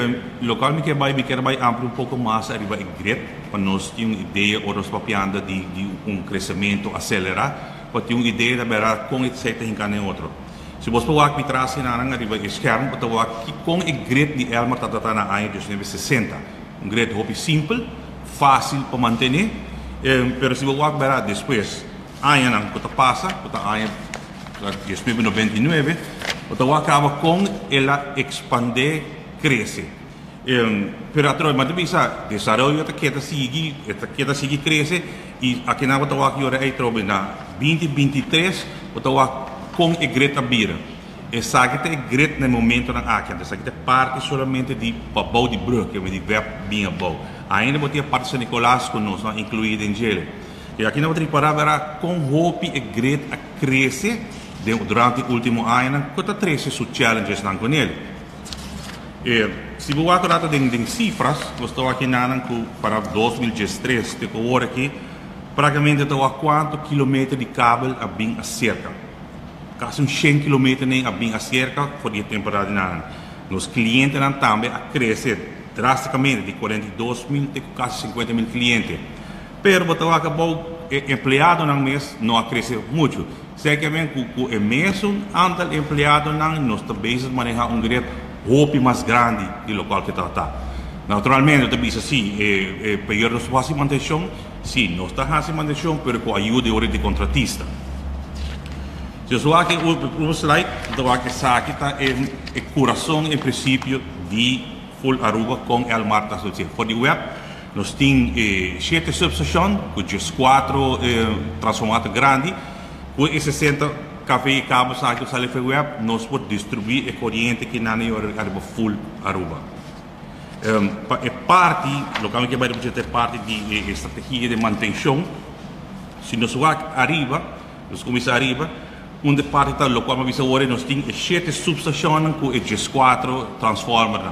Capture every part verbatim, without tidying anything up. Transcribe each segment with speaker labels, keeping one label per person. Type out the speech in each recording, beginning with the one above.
Speaker 1: Eh, local me quer vai me quer vai ampliar um pouco mais arriba em grid para nós ter uma ideia ou nós papiando de, de um crescimento acelerar para ter uma ideia da verdade com esse em cada outro. Se você for aqui atrás na arriba esquerdo para ver aqui com o grid de Elmar tá tá na ano de mil novecentos e sessenta, um grid hobby simples, fácil para manter, eh, pero se você ver depois ano não que passa, que ano de mil novecentos e noventa e nove, você acaba com ela expandir, cresce. Um, pero atro mas bisa desarrollo ta kita sigi ta kita sigi cresce e aqui na bota aqui ora aí trobe na vinte e vinte e três bota com a greta bira e sabe que é greta no momento na aqui essa aqui é parte somente de babau de brug que me de verb bem bom ainda botia parte São Nicolás conosco incluída em gele e aqui na bota para com hope e greta cresce durante o último ano que tá treze su challenges nan com ele. Eh, se você olhar em cifras, eu estou aqui na para dois mil e três, te agora aqui, praticamente estou a quanto quilômetros de cabo a bem a cerca. Quase uns cem quilômetros nem a bem a cerca, por a temporada na Nos clientes não também a crescer drasticamente, de quarenta e dois mil até quase cinquenta mil clientes. Pero você acabou empregado no mês não a crescer muito. Certamente com o mesmo número de empregados nós também manejar um grande hope mais grande do local que está. Naturalmente, eu também assim, é, é, pegar nossa base de manutenção, sim, nós estamos fazendo manutenção, mas com a ajuda de contratista. Se eu sou aqui, o slide, eu aqui aqui está o coração, em princípio, de Full Aruba com El Mar da Sociedade. Por o web, nós temos eh, sete subestações, com quatro eh, transformadores grandes, com sessenta café e cabos aqui no site web, nós podemos distribuir a corrente que não é Aruba Full Aruba. Um, é parte, localmente que vai ter parte de estratégia de manutenção. Se nós vamos arriba, nós começamos arriba, onde parte da local mas agora nós temos sete subestações com esses quatro transformadores.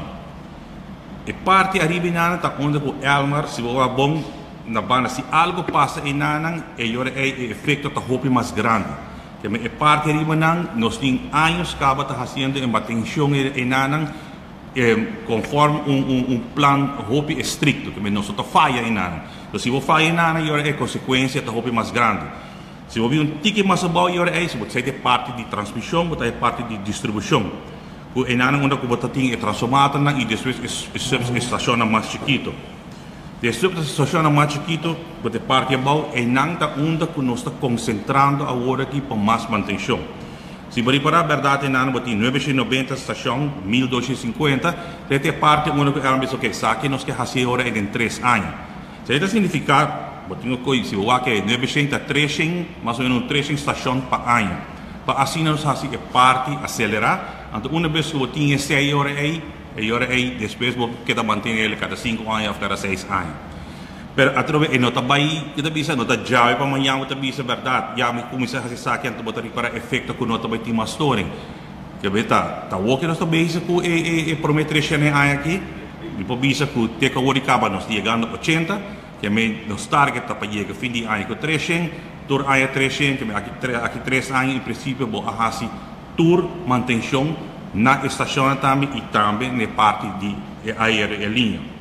Speaker 1: E parte arriba na está onde o Elmar, se você bom na banda, se algo passa em nanan, é o efeito da roupa mais grande. Que é parte arriba nan, nós temos anos que está fazendo em manutenção em nanan, eh, conforme um, um, um plano roupa estricto, que nós não falha em nanan. Então, se você falha em nanan, é consequência da roupa mais grande. Se você um ticket mais baixo, é isso, você tem parte de transmissão, você tem parte de distribuição. O enano onde você tem é transformado e depois é estação mais chiquito. Depois a estação mais chiquito, você parte abaixo e não onde nós estamos concentrando agora aqui para mais manutenção. Se você reparar, a verdade, enano você tem novecentos e noventa estação, mil duzentos e cinquenta, você tem parte onde você diz, ok, isso aqui nós queremos fazer agora em três anos. Isso significa se o que é novecentos a trezentos, mais ou menos trezentos estações por ano. Para assim nós fazemos parte acelerar. Então, uma vez que você tem esse hora aí, a hora aí, depois você quer manter ele cada cinco anos, ou cada seis anos. Mas, através de nota baí, kita bisa nota jauh para amanhã, kita bisa verdade. Já me comecei a fazer isso aqui, então você para efeito que nota baí tem mais story. Que beta, tá o que nós estamos bem com e prometer esse ano aqui, depois bisa que te que o de cabo nós chegando a oitenta. Que me nos target para chegar fim de ano com trezentos, tour ano trezentos, que aqui aqui três anos em princípio vou fazer tour manutenção na estação também e também na parte de aerolinha.